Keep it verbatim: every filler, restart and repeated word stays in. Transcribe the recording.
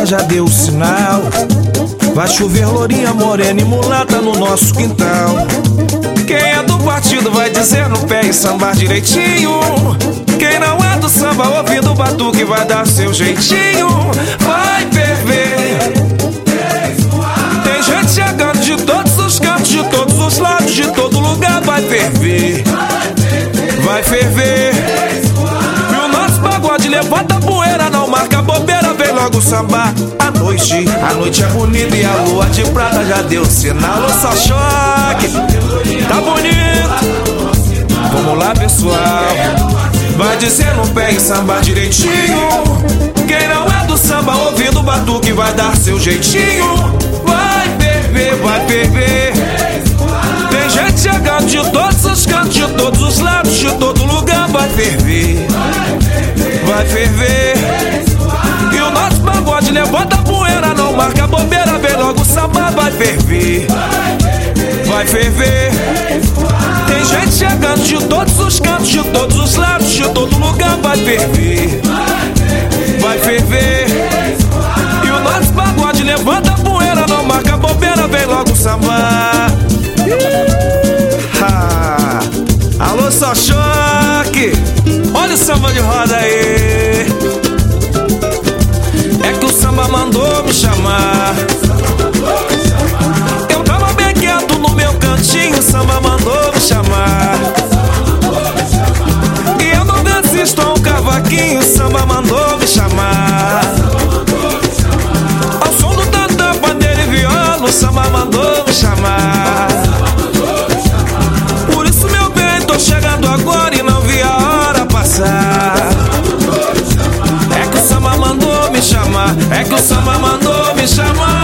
já deu o sinal. Vai chover lourinha, morena e mulata no nosso quintal. Quem é do partido vai dizer no pé e sambar direitinho. Quem não é do samba ouvindo o batuque vai dar seu jeitinho. Vai ferver. Tem gente chegando de todos os cantos, de todos os lados, de todo lugar. Vai ferver. Vai ferver. E o nosso pagode levanta a poeira, não marca bobeira, vem logo sambar. A noite, a noite é bonita e a lua de prata já deu sinal. Alô, só choque, tá bonito. Vamos lá, pessoal. Vai dizer no pé e sambar direitinho. Quem não é do samba ouvindo o batuque vai dar seu jeitinho. Vai ferver, vai ferver. Tem gente chegando de todos os cantos, de todos os lados, de todo lugar. Vai ferver, vai ferver. E o nosso pagode levanta a poeira, não marca bobeira, vem logo sambar. Vai ferver, vai ferver. Tem gente chegando de todos os cantos, de todos os lados, de todo lugar. Vai ferver, vai ferver. E o nosso pagode levanta a poeira, não marca bobeira, vem logo sambar. Ah, alô, só choque. Olha o samba de roda aí. É que o samba mandou me chamar. Eu tava bem quieto no meu cantinho, o samba mandou me chamar. E eu não desisto a um cavaquinho, o samba mandou me chamar. Ao som do tantã, pandeiro e viola, o samba mandou me chamar. Por isso, meu bem, tô chegando agora e não vi a hora passar. É que o samba mandou me chamar, é que o samba mandou me chamar.